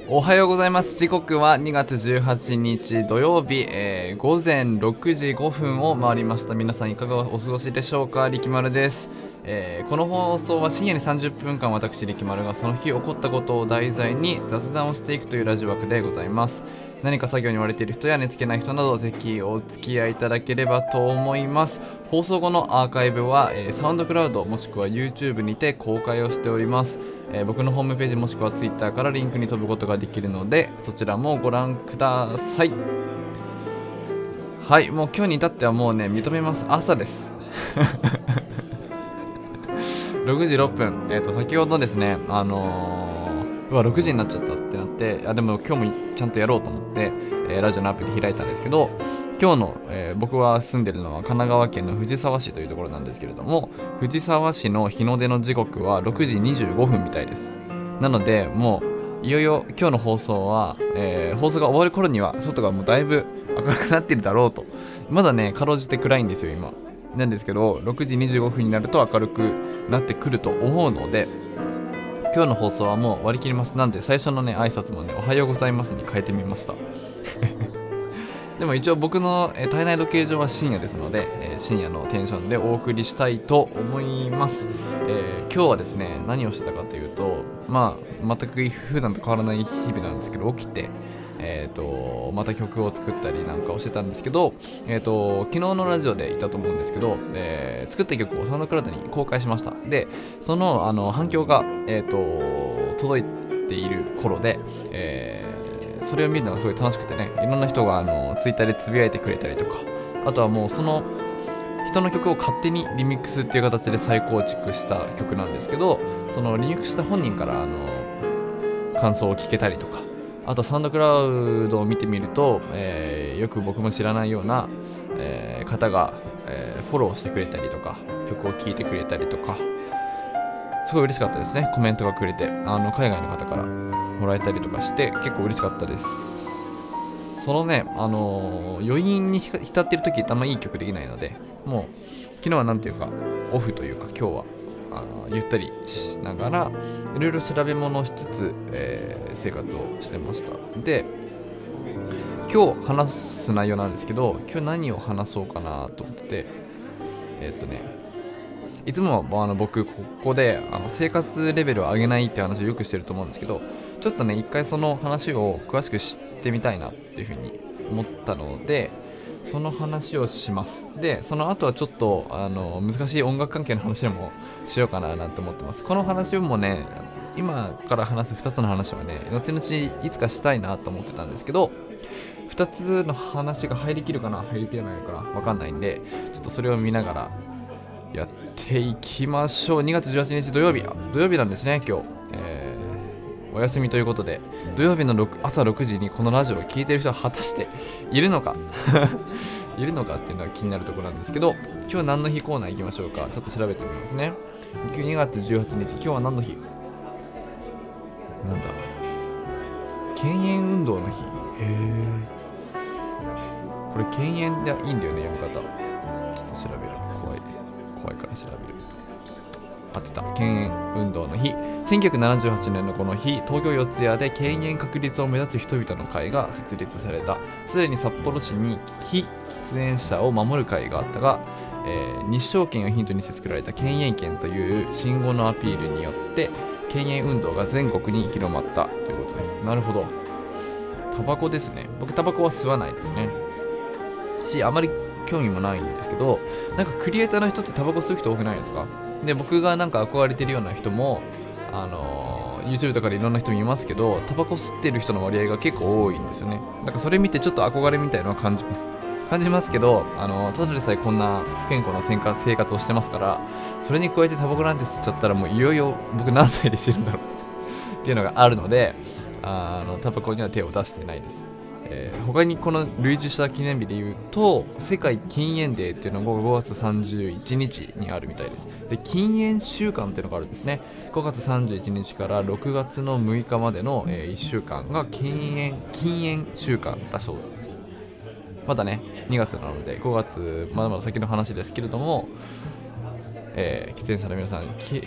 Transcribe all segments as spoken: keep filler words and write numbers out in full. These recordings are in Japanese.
おはようございます。時刻はにがつじゅうはちにち土曜日、えー、ごぜんろくじごふんを回りました。皆さんいかがお過ごしでしょうか。力丸です。えー、この放送は深夜にさんじゅっぷんかん、私力丸がその日起こったことを題材に雑談をしていくというラジオ枠でございます。何か作業に追われている人や寝つけない人など、ぜひお付き合いいただければと思います。放送後のアーカイブは、えー、サウンドクラウドもしくは YouTube にて公開をしております。えー、僕のホームページもしくは Twitter からリンクに飛ぶことができるので、そちらもご覧ください。はい、もう今日に至ってはもうね、認めます。朝ですろくじろっぷん、えっ、ー、と先ほどですね、あのーうわろくじになっちゃったってなって、あでも今日もちゃんとやろうと思って、えー、ラジオのアプリ開いたんですけど、今日の、えー、僕は住んでるのは神奈川県の藤沢市というところなんですけれども、藤沢市の日の出の時刻はろくじにじゅうごふんみたいです。なのでもういよいよ今日の放送は、えー、放送が終わる頃には外がもうだいぶ明るくなっているだろうと。まだねかろうじて暗いんですよ今なんですけど、ろくじにじゅうごふんになると明るくなってくると思うので、今日の放送はもう割り切ります。なんで最初のね挨拶もねおはようございますに変えてみましたでも一応僕の、えー、体内時計上は深夜ですので、えー、深夜のテンションでお送りしたいと思います。えー、今日はですね何をしてたかというと、まあ全く普段と変わらない日々なんですけど、起きてえー、とまた曲を作ったりなんかをしてたんですけど、えー、と昨日のラジオで言ったと思うんですけど、えー、作った曲をサウンドクラウドに公開しました。でその、あの反響が、えー、と届いている頃で、えー、それを見るのがすごい楽しくてね、いろんな人があのツイッターでつぶやいてくれたりとか、あとはもうその人の曲を勝手にリミックスっていう形で再構築した曲なんですけど、そのリミックスした本人からあの感想を聞けたりとか、あとサウンドクラウドを見てみると、えー、よく僕も知らないような、えー、方が、えー、フォローしてくれたりとか、曲を聴いてくれたりとか、すごい嬉しかったですね。コメントがくれて、あの海外の方からもらえたりとかして結構嬉しかったです。そのね、あのー、余韻に浸っている時あんまいい曲できないので、もう昨日はなんていうかオフというか、今日はあのゆったりしながらいろいろ調べ物をしつつ、えー、生活をしてました。で今日話す内容なんですけど、今日何を話そうかなと思ってて、えー、っとねいつもあの僕ここであの生活レベルを上げないって話をよくしてると思うんですけど、ちょっとね一回その話を詳しく知ってみたいなっていうふうに思ったので、その話をします。でその後はちょっとあの難しい音楽関係の話でもしようかななんて思ってます。この話もね、今から話すふたつの話はね後々いつかしたいなと思ってたんですけど、ふたつの話が入りきるかな入りきらないのかな分かんないんで、ちょっとそれを見ながらやっていきましょう。にがつじゅうはちにち土曜日、土曜日なんですね今日、えー、お休みということで、土曜日の朝ろくじにこのラジオを聞いている人は果たしているのかいるのかっていうのは気になるところなんですけど、今日何の日コーナー行きましょうか。ちょっと調べてみますね。にがつじゅうはちにち、今日は何の日なんだ、犬猿運動の日。へえ、これ犬猿でいいんだよね、読み方。ちょっと調べる。怖い怖いから調べる。あってた、犬猿運動の日。せんきゅうひゃくななじゅうはちねんのこの日、東京四谷で犬猿確立を目指す人々の会が設立された。すでに札幌市に非喫煙者を守る会があったが、えー、日照権をヒントにして作られた犬猿権という信号のアピールによって犬猿運動が全国に広まったということです。なるほど。タバコですね。僕タバコは吸わないですねし、あまり興味もないんですけど、なんかクリエイターの人ってタバコ吸う人多くないですか。で僕がなんか憧れてるような人も、あのー、YouTube とかでいろんな人見ますけど、タバコ吸ってる人の割合が結構多いんですよね。なんかそれ見てちょっと憧れみたいなのは感じます感じますけど、あのー、ただでさえこんな不健康な生活をしてますから、それに加えてタバコなんて吸っちゃったらもういよいよ僕何歳で死ぬんだろうっていうのがあるので、あのタバコには手を出してないです。えー、他にこの類似した記念日で言うと、世界禁煙デーっていうのがごがつさんじゅういちにちにあるみたいです。で禁煙週間っていうのがあるんですね。ごがつさんじゅういちにちからろくがつのむいかまでの、えー、いっしゅうかんが禁煙禁煙週間だそうです。まだねにがつなのでごがつまだまだ先の話ですけれども、えー、喫煙者の皆さん、喫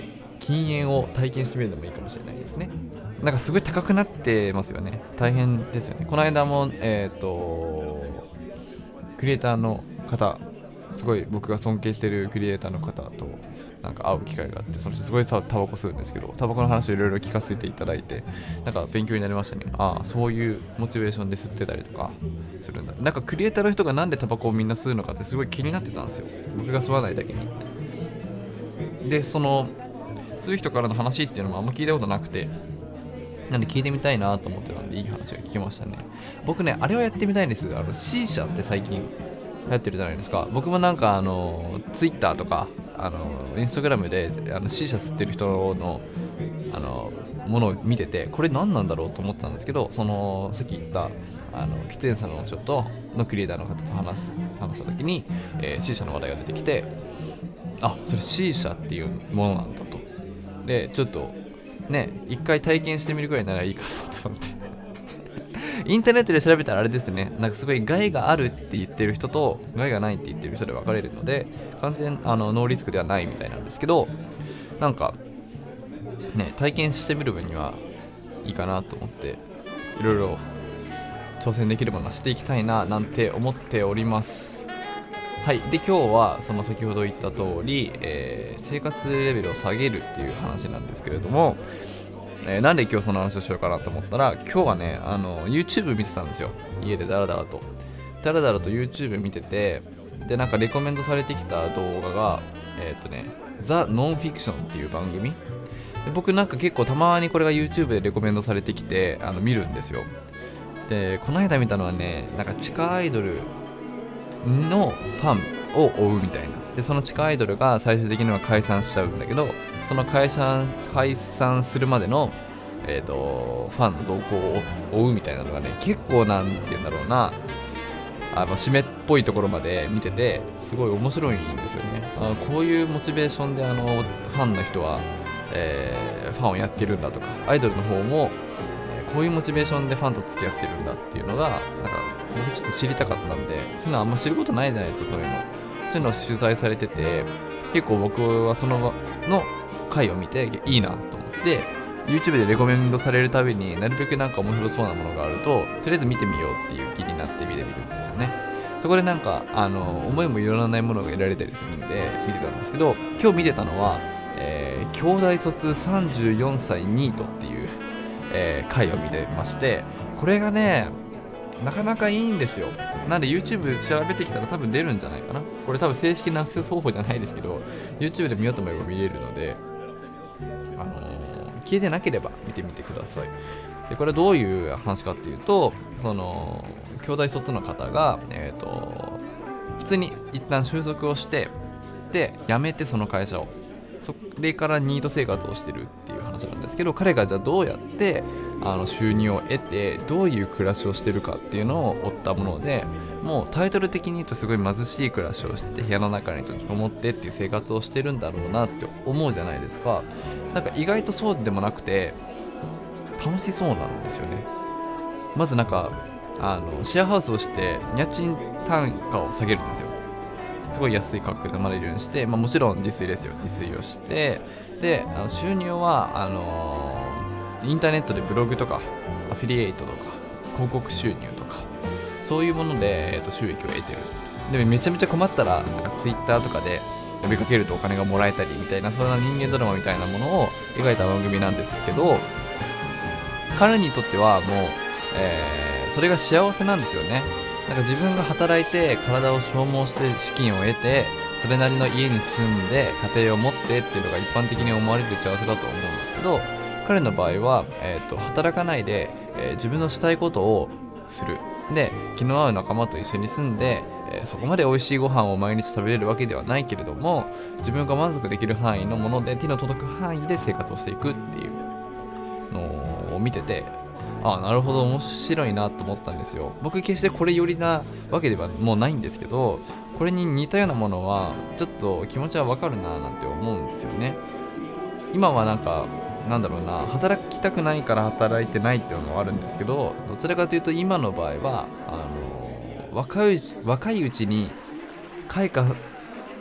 禁煙を体験してみるのもいいかもしれないですね。なんかすごい高くなってますよね。大変ですよね。この間もえっ、ー、とクリエイターの方、すごい僕が尊敬しているクリエイターの方となんか会う機会があって、その人すごいタバコ吸うんですけど、タバコの話をいろいろ聞かせていただいて、なんか勉強になりましたね。ああ、そういうモチベーションで吸ってたりとかするんだ。なんかクリエイターの人がなんでタバコをみんな吸うのかってすごい気になってたんですよ、僕が吸わないだけに。でその吸う人からの話っていうのもあんま聞いたことなくて、なんで聞いてみたいなと思ってたんで、いい話が聞きましたね。僕ね、あれをやってみたいんです。あの C 社って最近流行ってるじゃないですか。僕もなんかあの Twitter とかあの Instagram であの C 社吸ってる人のあのものを見てて、これ何なんだろうと思ってたんですけど、そのさっき言ったあの喫煙者の人とのクリエイターの方と話す話した時に、えー、C 社の話題が出てきて、あ、それ C 社っていうものなんだと。でちょっとね、一回体験してみるくらいならいいかなと思ってインターネットで調べたらあれですね、なんかすごい害があるって言ってる人と害がないって言ってる人で分かれるので、完全あのノーリスクではないみたいなんですけど、なんかね、体験してみる分にはいいかなと思って、いろいろ挑戦できるものはしていきたいななんて思っております。はい。で今日はその先ほど言った通り、えー、生活レベルを下げるっていう話なんですけれども、えー、なんで今日その話をしようかなと思ったら、今日はね、あの YouTube 見てたんですよ。家でダラダラとダラダラと YouTube 見てて、でなんかレコメンドされてきた動画がえっ、ー、とねザ・ノンフィクションっていう番組で、僕なんか結構たまにこれが YouTube でレコメンドされてきてあの見るんですよ。でこの間見たのはね、なんか地下アイドルのファンを追うみたいな。でその地下アイドルが最終的には解散しちゃうんだけど、その解散解散するまでの、えー、とファンの動向を追うみたいなのがね、結構なんて言うんだろうな、あの締めっぽいところまで見ててすごい面白いんですよね。あのこういうモチベーションであのファンの人は、えー、ファンをやってるんだとか、アイドルの方も、えー、こういうモチベーションでファンと付き合ってるんだっていうのがなんか僕ちょっと知りたかったんで、そういうのあんま知ることないじゃないですか。そういうのそういうのを取材されてて、結構僕はそのの回を見ていいなと思って、 YouTube でレコメンドされるたびになるべくなんか面白そうなものがあるととりあえず見てみようっていう気になって見てみるんですよね。そこでなんかあの思いもよらないものが得られたりするんで見てたんですけど、今日見てたのは、えー、京大卒さんじゅうよんさいニートっていう、えー、回を見てまして、これがねなかなかいいんですよ。なんで YouTube 調べてきたら多分出るんじゃないかな。これ多分正式なアクセス方法じゃないですけど YouTube で見ようと思えば見れるので、あのー、消えてなければ見てみてください。でこれどういう話かっていうと、その京大卒の方が、えーと、普通に一旦就職をしてで辞めてその会社をそれからニート生活をしてるっていう話なんですけど、彼がじゃあどうやってあの収入を得てどういう暮らしをしてるかっていうのを追ったもので、もうタイトル的に言うとすごい貧しい暮らしをして部屋の中に閉じこもってっていう生活をしてるんだろうなって思うじゃないですか。なんか意外とそうでもなくて楽しそうなんですよね。まずなんかあのシェアハウスをして家賃単価を下げるんですよ。すごい安い価格でまれるようにして、まあ、もちろん自炊ですよ。自炊をしてであの収入はあのー、インターネットでブログとかアフィリエイトとか広告収入とかそういうもので、えー、と収益を得てる。でめちゃめちゃ困ったらなんかツイッターとかで呼びかけるとお金がもらえたりみたいな、そんな人間ドラマみたいなものを描いた番組なんですけど、彼にとってはもう、えー、それが幸せなんですよね。なんか自分が働いて体を消耗して資金を得てそれなりの家に住んで家庭を持ってっていうのが一般的に思われる幸せだと思うんですけど、彼の場合は、えー、と働かないで、えー、自分のしたいことをする。で気の合う仲間と一緒に住んで、えー、そこまで美味しいご飯を毎日食べれるわけではないけれども、自分が満足できる範囲のもので手の届く範囲で生活をしていくっていうのを見てて、ああなるほど面白いなと思ったんですよ。僕決してこれ寄りなわけではもうないんですけど、これに似たようなものはちょっと気持ちはわかるななんて思うんですよね。今はなんかなんだろうな、働きたくないから働いてないっていうのもあるんですけど、どちらかというと今の場合はあの若い若いうちに開花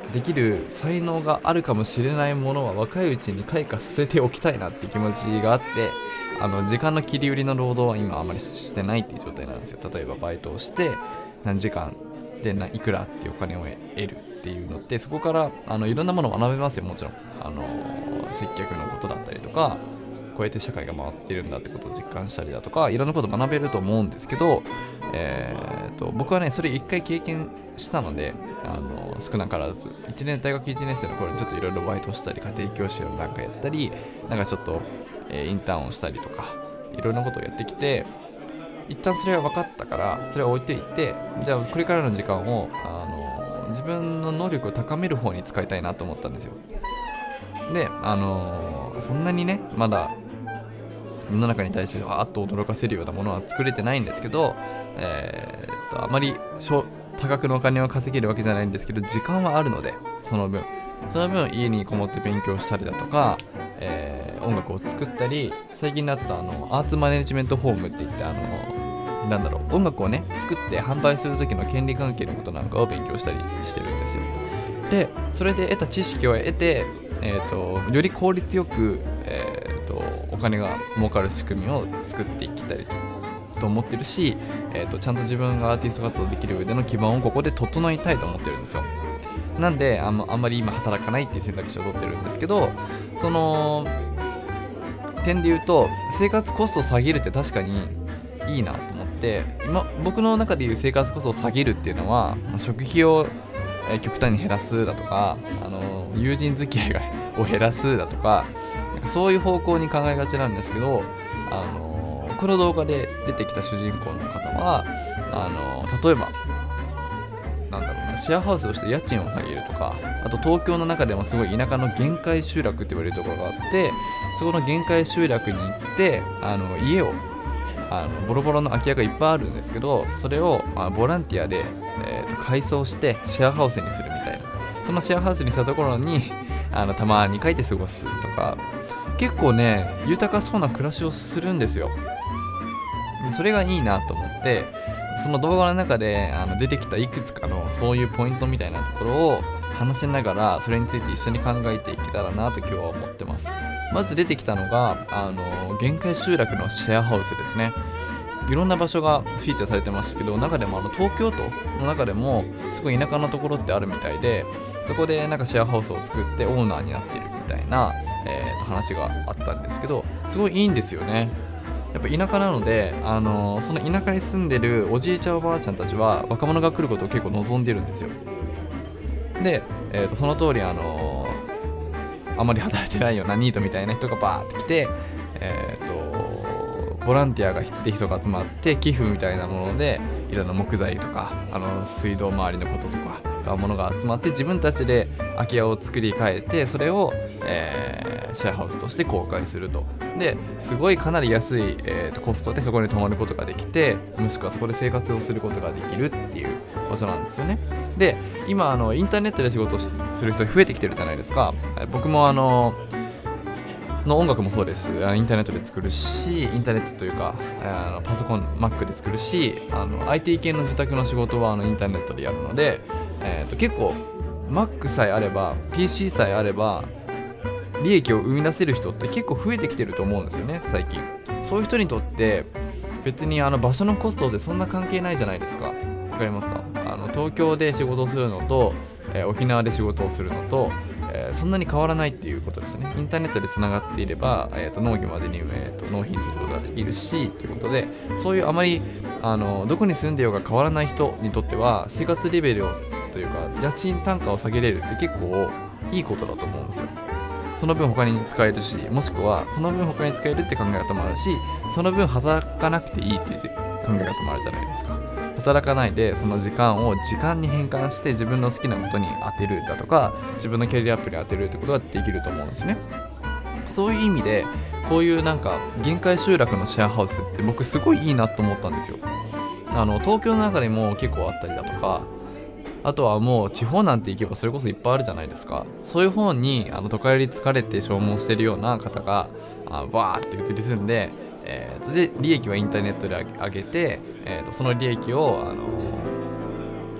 できる才能があるかもしれないものは若いうちに開花させておきたいなっていう気持ちがあって、あの時間の切り売りの労働は今あまりしてないっていう状態なんですよ。例えばバイトをして何時間でないくらっていうお金を得るっていうのって、そこからあのいろんなものを学べますよ。もちろんあの接客のことだったりとか、こうやって社会が回ってるんだってことを実感したりだとか、いろんなことを学べると思うんですけど、えー、と僕はねそれ一回経験したので、あの少なからずいちねん大学いちねん生の頃にちょっといろいろバイトしたり、家庭教師をなんかやったり、なんかちょっと、えー、インターンをしたりとか、いろんなことをやってきて、一旦それが分かったからそれを置いていって、じゃあこれからの時間をあの自分の能力を高める方に使いたいなと思ったんですよ。で、あのー、そんなにねまだ世の中に対してわーっと驚かせるようなものは作れてないんですけど、えー、っとあまり多額のお金を稼げるわけじゃないんですけど、時間はあるので、その分その分家にこもって勉強したりだとか、えー、音楽を作ったり、最近だったあのアーツマネジメントホームって言って、あのなんだろう音楽をね作って販売する時の権利関係のことなんかを勉強したりしてるんですよ。でそれで得た知識を得て、えー、とより効率よく、えー、とお金が儲かる仕組みを作っていきたいと思ってるし、えー、とちゃんと自分がアーティスト活動できる上での基盤をここで整いたいと思ってるんですよ。なんであんま、あんまり今働かないっていう選択肢を取ってるんですけど、その点で言うと生活コストを下げるって確かにいいなと思って、今僕の中でいう生活コストを下げるっていうのは、食費をえ極端に減らすだとか、あの友人付き合いを減らすだとか、なんかそういう方向に考えがちなんですけど、あのこの動画で出てきた主人公の方はあの例えばなんだろうなシェアハウスをして家賃を下げるとか、あと東京の中でもすごい田舎の限界集落って言われるところがあって、そこの限界集落に行ってあの家をあのボロボロの空き家がいっぱいあるんですけど、それを、まあ、ボランティアで、えー、と改装してシェアハウスにするみたいな、そのシェアハウスにしたところにあのたまに帰って過ごすとか、結構ね豊かそうな暮らしをするんですよ。それがいいなと思って、その動画の中であの出てきたいくつかのそういうポイントみたいなところを話しながら、それについて一緒に考えていけたらなと今日は思ってます。まず出てきたのがあの限界集落のシェアハウスですね。いろんな場所がフィーチャーされてましたけど、中でもあの東京都の中でもすごい田舎なところってあるみたいで、そこでなんかシェアハウスを作ってオーナーになってるみたいな、えー、と話があったんですけど、すごいいいんですよね。やっぱ田舎なので、あのー、その田舎に住んでるおじいちゃんおばあちゃんたちは若者が来ることを結構望んでるんですよ。で、えー、とその通り、あのー、あまり働いてないようなニートみたいな人がバーって来て、えー、とボランティアがって人が集まって寄付みたいなものでいろんな木材とかあの水道周りのこととかものが集まって、自分たちで空き家を作り変えて、それを、えー、シェアハウスとして公開すると。ですごいかなり安い、えー、とコストでそこに泊まることができて、もしくはそこで生活をすることができるっていう場所なんですよね。で今あのインターネットで仕事をする人増えてきてるじゃないですか。僕もあのの音楽もそうです。インターネットで作るし、インターネットというかあのパソコン Mac で作るし、あの アイティー 系の自宅の仕事はあのインターネットでやるので、えー、と結構 Mac さえあれば ピーシー さえあれば利益を生み出せる人って結構増えてきてると思うんですよね、最近。そういう人にとって別にあの場所のコストでそんな関係ないじゃないですか。わかりますか？あの東京で仕事をするのと、えー、沖縄で仕事をするのと、えー、そんなに変わらないっていうことですね。インターネットでつながっていれば、えー、と納期までに、えー、と納品することができるしということで、そういうあまりあのどこに住んでようが変わらない人にとっては生活レベルをというか家賃単価を下げれるって結構いいことだと思うんですよ。その分他に使えるし、もしくはその分他に使えるって考え方もあるし、その分働かなくていいっていう考え方もあるじゃないですか。働かないでその時間を時間に変換して自分の好きなことに当てるだとか、自分のキャリアアップに当てるってことができると思うんですね。そういう意味でこういうなんか限界集落のシェアハウスって僕すごいいいなと思ったんですよ。あの東京の中でも結構あったりだとか、あとはもう地方なんて行けばそれこそいっぱいあるじゃないですか。そういう方にあの都会に疲れて消耗してるような方があバーって移り住んで、えー、とで利益はインターネットで上げて、えー、とその利益を、あの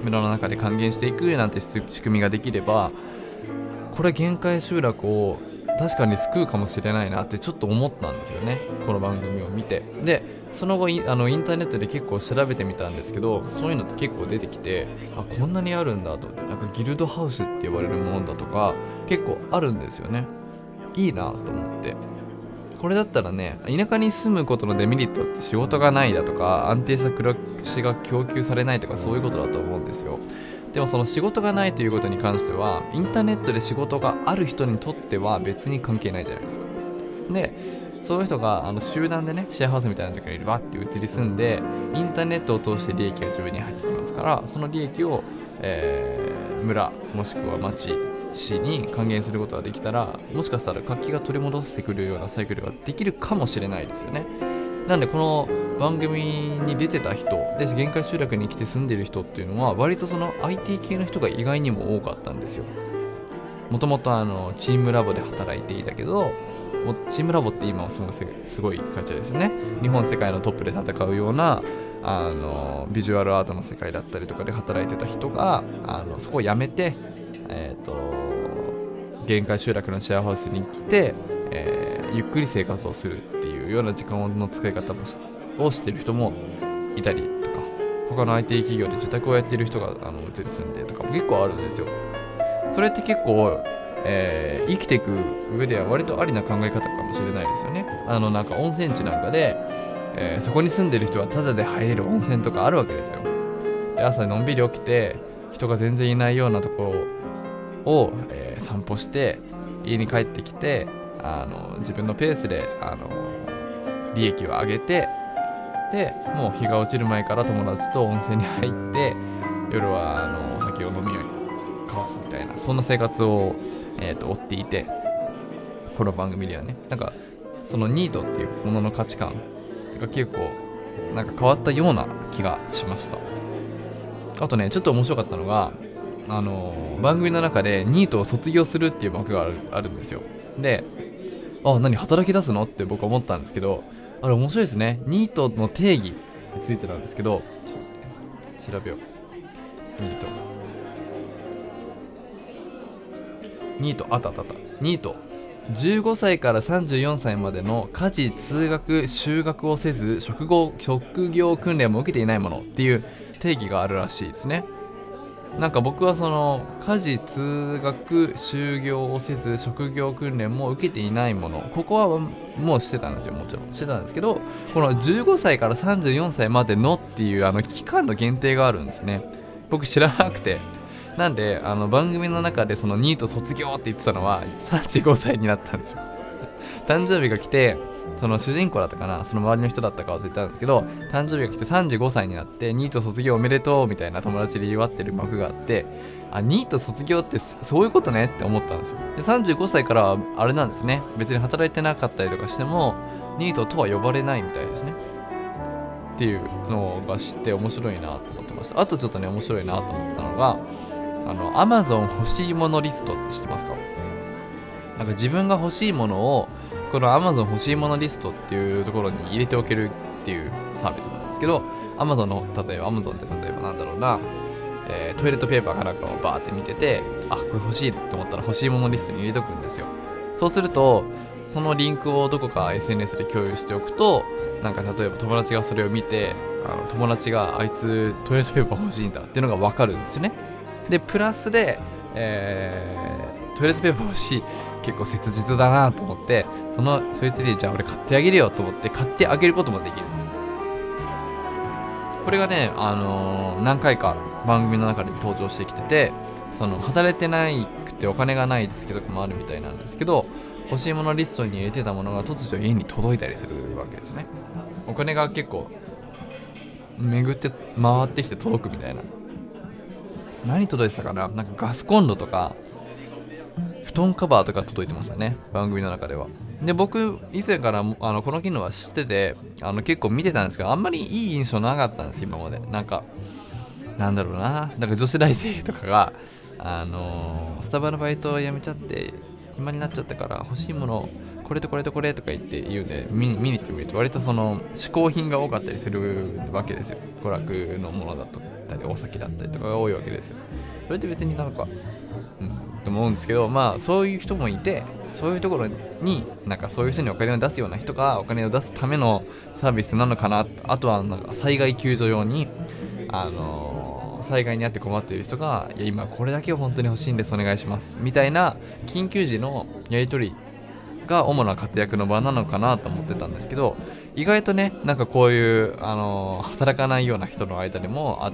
村の中で還元していくなんて仕組みができれば、これ限界集落を確かに救うかもしれないなってちょっと思ったんですよね、この番組を見て。でその後インあのインターネットで結構調べてみたんですけど、そういうのって結構出てきて、あこんなにあるんだと思って、なんかギルドハウスって呼ばれるものだとか結構あるんですよね。いいなと思って、これだったらね、田舎に住むことのデメリットって仕事がないだとか安定した暮らしが供給されないとか、そういうことだと思うんですよ。でもその仕事がないということに関しては、インターネットで仕事がある人にとっては別に関係ないじゃないですか。でそういう人があの集団でね、シェアハウスみたいなところにわって移り住んで、インターネットを通して利益が自分に入ってきますから、その利益を、えー、村もしくは町市に還元することができたら、もしかしたら活気が取り戻してくるようなサイクルができるかもしれないですよね。なんでこの番組に出てた人で限界集落に来て住んでる人っていうのは、割とその アイティー 系の人が意外にも多かったんですよ。もともとあのチームラボで働いていたけど、チームラボって今はすごい、すごい会社ですよね。日本世界のトップで戦うようなあのビジュアルアートの世界だったりとかで働いてた人が、あのそこを辞めて、えーと限界集落のシェアハウスに来て、えー、ゆっくり生活をするっていうような時間の使い方もしをしている人もいたりとか、他の アイティー 企業で自宅をやっている人があの移り住んでとかも結構あるんですよ。それって結構、えー、生きていく上では割とありな考え方かもしれないですよね。あのなんか温泉地なんかで、えー、そこに住んでる人はタダで入れる温泉とかあるわけですよ。で朝のんびり起きて人が全然いないようなところを、えー、散歩して家に帰ってきて、あの自分のペースであの利益を上げて、でもう日が落ちる前から友達と温泉に入って夜はあのお酒を飲み交わすみたいな、そんな生活を、えー、と追っていて、この番組ではね、なんかそのニートっていうものの価値観が結構なんか変わったような気がしました。あとね、ちょっと面白かったのが、あの番組の中でニートを卒業するっていう幕がある、あるんですよ。で、あ、何働き出すのって僕は思ったんですけど、あれ面白いですね。ニートの定義についてなんですけど、ちょっと待って調べよう。ニートニートあったあったあったニートじゅうごさいからさんじゅうよんさいまでの家事通学就学をせず職業、職業訓練も受けていないものっていう定義があるらしいですね。なんか僕はその家事通学就業をせず職業訓練も受けていないもの、ここはもうしてたんですよ。もちろんしてたんですけど、このじゅうごさいからさんじゅうよんさいまでのっていうあの期間の限定があるんですね。僕知らなくて、なんであの番組の中でそのニート卒業って言ってたのはさんじゅうごさいになったんですよ。誕生日が来て、その主人公だったかな、その周りの人だったか忘れたんですけど、誕生日が来てさんじゅうごさいになってニート卒業おめでとうみたいな友達で祝ってる幕があって、あ、ニート卒業ってそういうことねって思ったんですよ。でさんじゅうごさいからはあれなんですね、別に働いてなかったりとかしてもニートとは呼ばれないみたいですねっていうのが知って面白いなと思ってました。あとちょっとね面白いなと思ったのが、あの Amazon 欲しいものリストって知ってますか？なんか自分が欲しいものをこの Amazon 欲しいものリストっていうところに入れておけるっていうサービスなんですけど、 Amazon の例えば Amazon って例えばなんだろうな、えー、トイレットペーパーかなんかをバーって見てて、あ、これ欲しいって思ったら欲しいものリストに入れとくんですよ。そうするとそのリンクをどこか エスエヌエス で共有しておくと、なんか例えば友達がそれを見て、あの友達があいつトイレットペーパー欲しいんだっていうのが分かるんですよね。でプラスで、えー、トイレットペーパー欲しい、結構切実だなと思って、そのそいつにじゃあ俺買ってあげるよと思って買ってあげることもできるんですよ。これがね、あのー、何回か番組の中で登場してきてて、その働いてないくてお金がない月とかもあるみたいなんですけど、欲しいものリストに入れてたものが突如家に届いたりするわけですね。お金が結構巡って回ってきて届くみたいな。何届いてたかな、なんかガスコンロとか布団カバーとか届いてましたね、番組の中では。で僕以前からあのこの機能は知ってて、あの結構見てたんですけど、あんまりいい印象なかったんです今まで。なんかなんだろうな、なんか女子大生とかがあのー、スタバのバイトを辞めちゃって暇になっちゃったから欲しいものこれとこれとこれとか言って言うんで、見に行ってみると割とその嗜好品が多かったりするわけですよ、娯楽のものだと。 ったりお酒だったりとかが多いわけですよ。それって別になんかうんと思うんですけど、まあそういう人もいて、そういうところになんかそういう人にお金を出すような人がお金を出すためのサービスなのかな。あとはなんか災害救助用にあのー、災害に遭って困っている人がいや今これだけを本当に欲しいんですお願いしますみたいな緊急時のやり取りが主な活躍の場なのかなと思ってたんですけど、意外とねなんかこういう、あのー、働かないような人の間でもあって、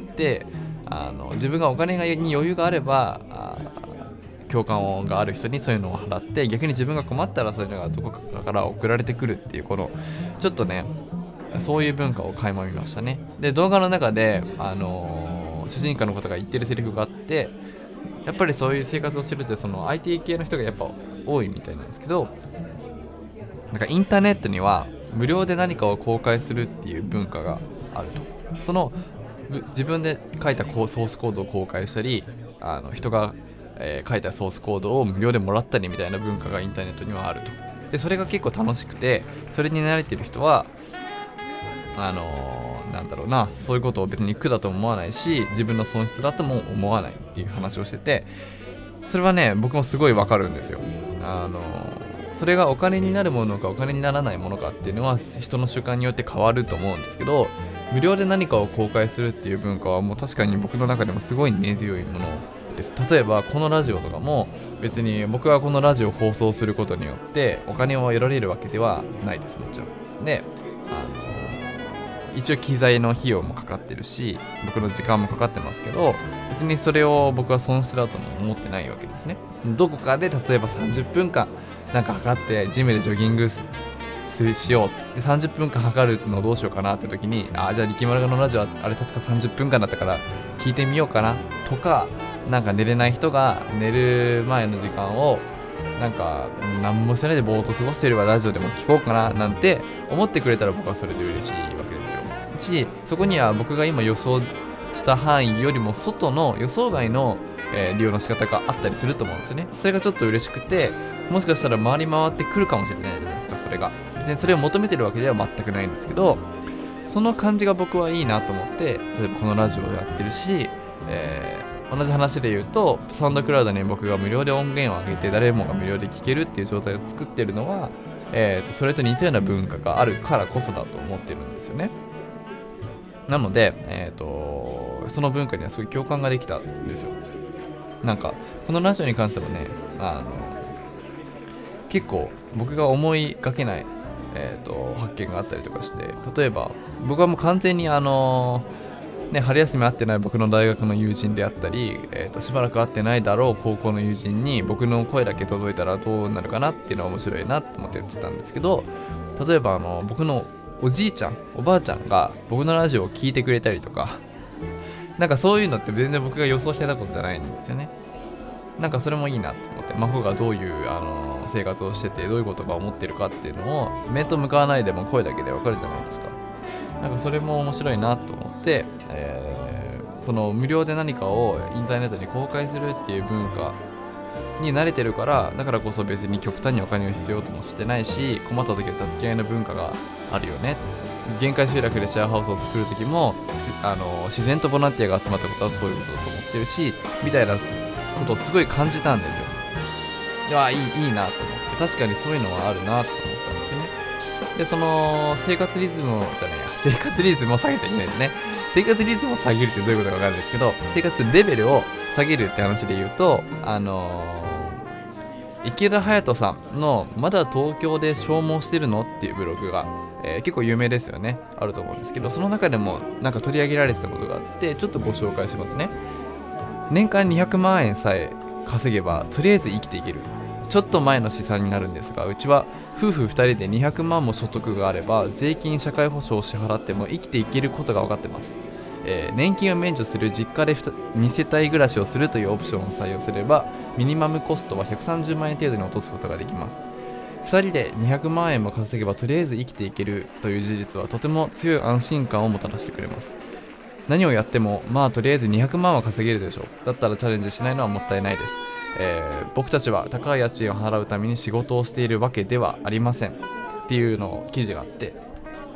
あの自分がお金に余裕があればあ共感音がある人にそういうのを払って、逆に自分が困ったらそういうのがどこかから送られてくるっていう、このちょっとねそういう文化を垣間見ましたね。で動画の中で、あのー、主人公の方が言ってるセリフがあって、やっぱりそういう生活をしてるってその アイティー 系の人がやっぱ多いみたいなんですけど、なんかインターネットには無料で何かを公開するっていう文化があると。その自分で書いたソースコードを公開したり、あの人が、えー、書いたソースコードを無料でもらったりみたいな文化がインターネットにはあると。でそれが結構楽しくて、それに慣れてる人はあのー、なんだろうな、そういうことを別に苦だと思わないし、自分の損失だとも思わないっていう話をしてて、それはね僕もすごいわかるんですよ。あのー、それがお金になるものかお金にならないものかっていうのは人の習慣によって変わると思うんですけど、無料で何かを公開するっていう文化はもう確かに僕の中でもすごい根強いものです。例えばこのラジオとかも別に僕がこのラジオを放送することによってお金を得られるわけではないです。もちろんで、あの一応機材の費用もかかってるし僕の時間もかかってますけど、別にそれを僕は損失だとも思ってないわけですね。どこかで例えばさんじゅっぷんかんなんか測ってジムでジョギングすしようでさんじゅっぷんかん測るのどうしようかなって時に、あじゃあ力丸のラジオあれ確かさんじゅっぷんかんだったから聞いてみようかなとか、なんか寝れない人が寝る前の時間をなんか何もしないでぼーっと過ごすよりはラジオでも聞こうかななんて思ってくれたら僕はそれで嬉しいわけですよ。しそこには僕が今予想した範囲よりも外の予想外の、えー、利用の仕方があったりすると思うんですよね。それがちょっと嬉しくて、もしかしたら回り回ってくるかもしれないじゃないですか。それが別にそれを求めてるわけでは全くないんですけど、その感じが僕はいいなと思って、例えばこのラジオをやってるし、えー、同じ話で言うとサウンドクラウドに僕が無料で音源を上げて誰もが無料で聴けるっていう状態を作ってるのは、えー、それと似たような文化があるからこそだと思ってるんですよね。なので、えーと、その文化にはすごい共感ができたんですよ。なんかこのラジオに関してはね、あの結構僕が思いがけない、えーと、発見があったりとかして、例えば僕はもう完全にあのね、春休み会ってない僕の大学の友人であったり、えーと、しばらく会ってないだろう高校の友人に僕の声だけ届いたらどうなるかなっていうのは面白いなと思ってやってたんですけど、例えばあの僕のおじいちゃんおばあちゃんが僕のラジオを聞いてくれたりとか、なんかそういうのって全然僕が予想してたことじゃないんですよね。なんかそれもいいなと思って、孫がどういうあの生活をしててどういうことが思ってるかっていうのを面と向かわないでも声だけでわかるじゃないですか。なんかそれも面白いなと思って、えー、その無料で何かをインターネットに公開するっていう文化に慣れてるから、だからこそ別に極端にお金を必要ともしてないし、困った時は助け合いの文化があるよね。限界集落でシェアハウスを作る時もあの自然とボランティアが集まったことはそういうことだと思ってるし、みたいなことをすごい感じたんですよ。いやいい、いいなと思って、確かにそういうのはあるなと思ったんですよね。でその生活リズムをじゃないや生活リズムを下げちゃいけないですね。生活リズムを下げるってどういうことか分かるんですけど、生活レベルを下げるって話で言うと、あのー、池田隼人さんのまだ東京で消耗してるのっていうブログが、えー、結構有名ですよね。あると思うんですけど、その中でもなんか取り上げられてたことがあって、ちょっとご紹介しますね。年間にひゃくまんえんさえ稼げばとりあえず生きていける。ちょっと前の試算になるんですが、うちは夫婦ふたりでにひゃくまんも所得があれば税金社会保障を支払っても生きていけることが分かってます。えー、年金を免除する実家でに世帯暮らしをするというオプションを採用すればミニマムコストはひゃくさんじゅうまんえん程度に落とすことができます。ふたりでにひゃくまんえんも稼げばとりあえず生きていけるという事実はとても強い安心感をもたらしてくれます。何をやってもまあとりあえずにひゃくまんは稼げるでしょう。だったらチャレンジしないのはもったいないです。えー、僕たちは高い家賃を払うために仕事をしているわけではありませんっていうのを記事があって、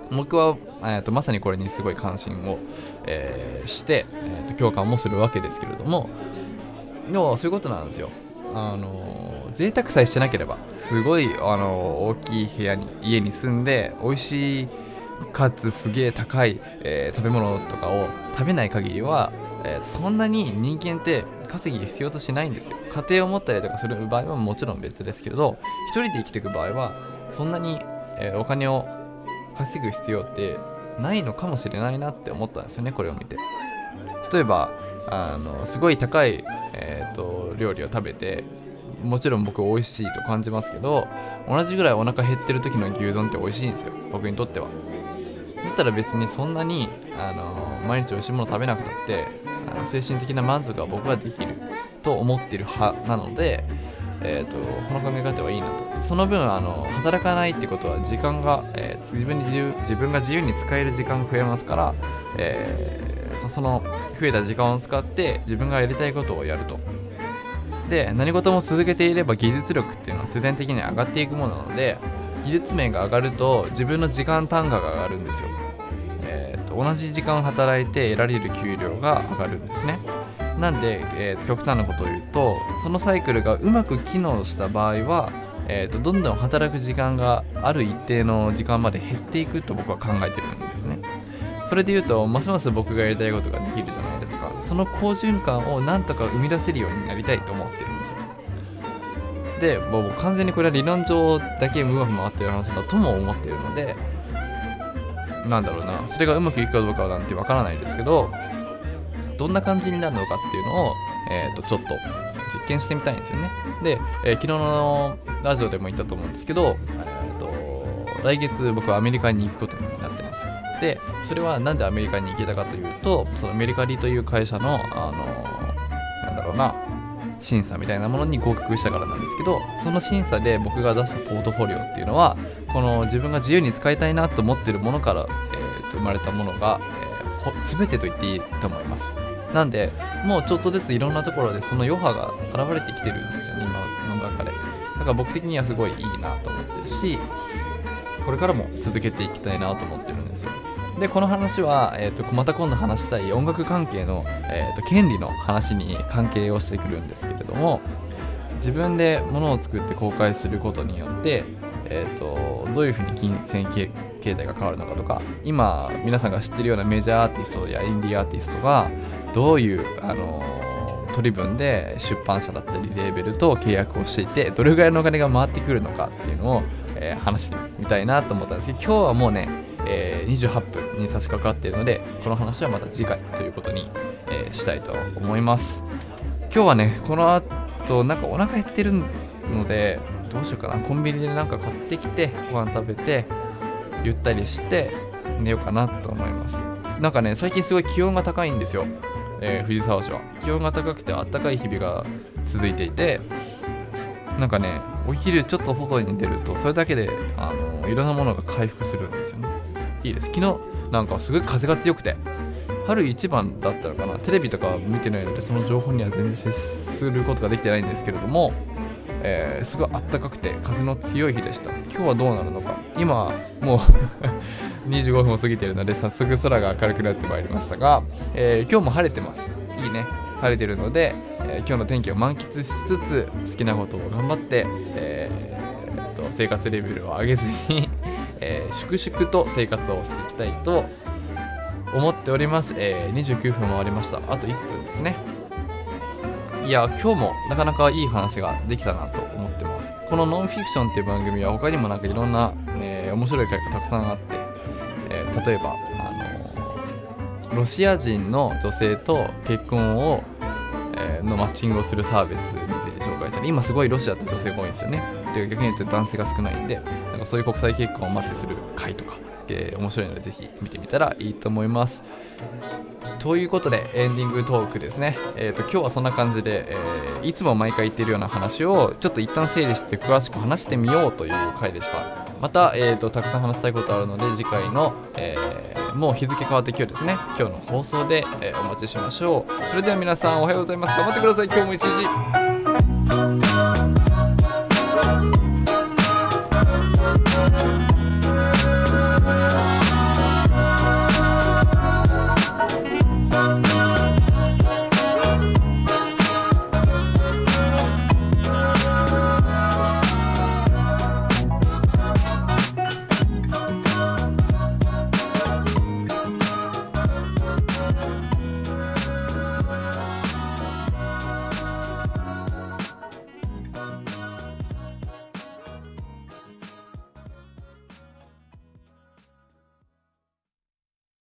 僕は、えー、とまさにこれにすごい関心を、えーして、えー、と共感もするわけですけれども、でもそういうことなんですよ。あのー、贅沢さえしてなければすごい、あのー、大きい部屋に家に住んで美味しいかつすげえ高い、えー、食べ物とかを食べない限りは、えー、そんなに人間って稼ぎ必要としないんですよ。家庭を持ったりとかする場合はもちろん別ですけれど、一人で生きていく場合はそんなに、えー、お金を稼ぐ必要ってないのかもしれないなって思ったんですよね、これを見て。例えばあのすごい高い、えー、と料理を食べてもちろん僕美味しいと感じますけど、同じぐらいお腹減ってる時の牛丼って美味しいんですよ、僕にとっては。だったら別にそんなにあの毎日美味しいもの食べなくたってあの精神的な満足が僕はできると思っている派なので、えー、とこの考え方はいいなと。その分あの働かないってことは時間が、えー、自分に自由自分が自由に使える時間が増えますから、えーその増えた時間を使って自分がやりたいことをやると。で、何事も続けていれば技術力っていうのは必然的に上がっていくものなので、技術面が上がると自分の時間単価が上がるんですよ。えー、と同じ時間を働いて得られる給料が上がるんですね。なんで、えー、極端なことを言うと、そのサイクルがうまく機能した場合は、えー、とどんどん働く時間がある一定の時間まで減っていくと僕は考えてるんですね。それで言うと、ますます僕がやりたいことができるじゃないですか。その好循環をなんとか生み出せるようになりたいと思ってるんですよ。で、もう完全にこれは理論上だけ無わく回ってる話だとも思っているので、なんだろうな、それがうまくいくかどうかはなんてわからないですけど、どんな感じになるのかっていうのを、えー、とちょっと実験してみたいんですよね。で、えー、昨日のラジオでも言ったと思うんですけど、えー、と来月僕はアメリカに行くことになってます。で、それはなんでアメリカに行けたかというと、そのメルカリという会社の、あのー、なんだろうな、審査みたいなものに合格したからなんですけど、その審査で僕が出したポートフォリオっていうのは、この自分が自由に使いたいなと思っているものから、えー、と生まれたものが、えー、全てと言っていいと思います。なんで、もうちょっとずついろんなところでその余波が現れてきてるんですよね、今の中で。だから僕的にはすごいいいなと思ってるし、これからも続けていきたいなと思ってるんですよ。で、この話は、えー、とまた今度話したい音楽関係の、えー、と権利の話に関係をしてくるんですけれども、自分で物を作って公開することによって、えー、とどういうふうに金銭形態が変わるのかとか、今皆さんが知ってるようなメジャーアーティストやインディーアーティストがどういう、あのー、取り分で出版社だったりレーベルと契約をしていて、どれぐらいのお金が回ってくるのかっていうのを、えー、話してみたいなと思ったんですけど、今日はもうね、えー、にじゅうはっぷんに差し掛かっているので、この話はまた次回ということに、えー、したいと思います。今日はね、この後なんかお腹減ってるので、どうしようかな、コンビニでなんか買ってきてご飯食べてゆったりして寝ようかなと思います。なんかね、最近すごい気温が高いんですよ、えー、藤沢市は。気温が高くて暖かい日々が続いていて、なんかね、お昼ちょっと外に出るとそれだけで、あのー、いろんなものが回復するんですよね。いいです。昨日なんかすごい風が強くて、春一番だったのかな、テレビとか見てないのでその情報には全然接することができてないんですけれども、えー、すごい暖かくて風の強い日でした。今日はどうなるのか。今もうにじゅうごふんを過ぎているので早速空が明るくなってまいりましたが、えー、今日も晴れてます。いいね、晴れてるので、えー、今日の天気を満喫しつつ好きなことを頑張って、えー、と生活レベルを上げずにえー、粛々と生活をしていきたいと思っております。えー、にじゅうきゅうふん回りました。あといっぷんですね。いや、今日もなかなかいい話ができたなと思ってます。このノンフィクションっていう番組は他にもなんかいろんな、えー、面白い回がたくさんあって、えー、例えば、あのー、ロシア人の女性と結婚を、えー、のマッチングをするサービスについて紹介したり、今すごいロシアって女性が多いんですよね。で、逆に言うと男性が少ないんで、なんかそういう国際結婚をマッチする回とか、えー、面白いのでぜひ見てみたらいいと思います。ということでエンディングトークですね。えーと今日はそんな感じで、えー、いつも毎回言っているような話をちょっと一旦整理して詳しく話してみようという回でした。また、えーとたくさん話したいことあるので次回の、えー、もう日付変わって今日ですね、今日の放送で、えー、お待ちしましょう。それでは皆さんおはようございます。頑張ってください。今日も一日